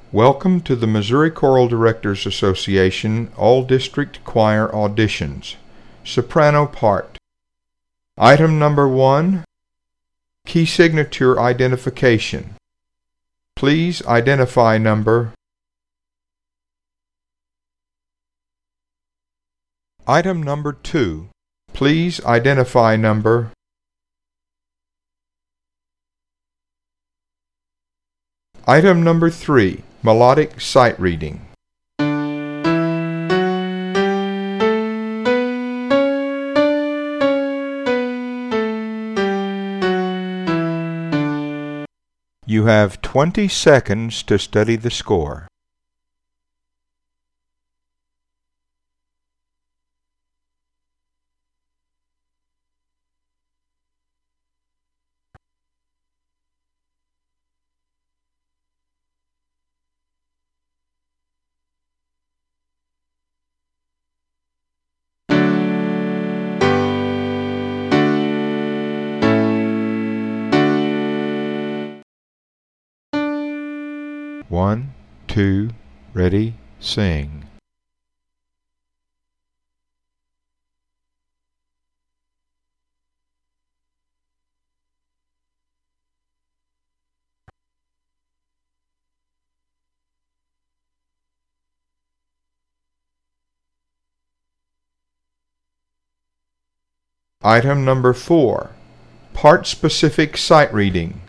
Welcome to the Missouri Choral Directors Association All-District Choir Auditions, Soprano Part. Item number 1, Key Signature Identification. Please identify number. Item number 2, please identify number. Item number 3, Melodic Sight Reading. You have 20 seconds to study the score. One, two, ready, sing. Item number 4, Part-Specific Sight Reading.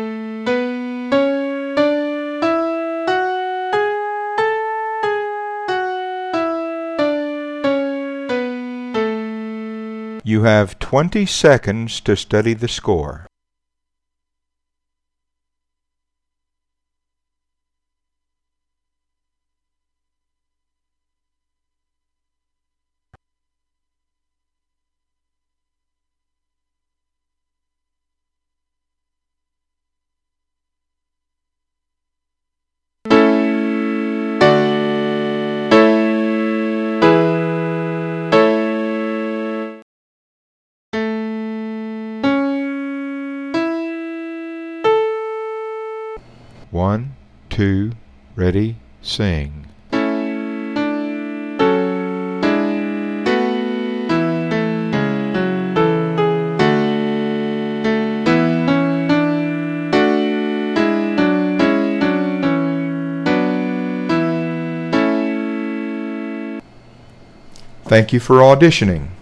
You have 20 seconds to study the score. One, two, ready, sing. Thank you for auditioning.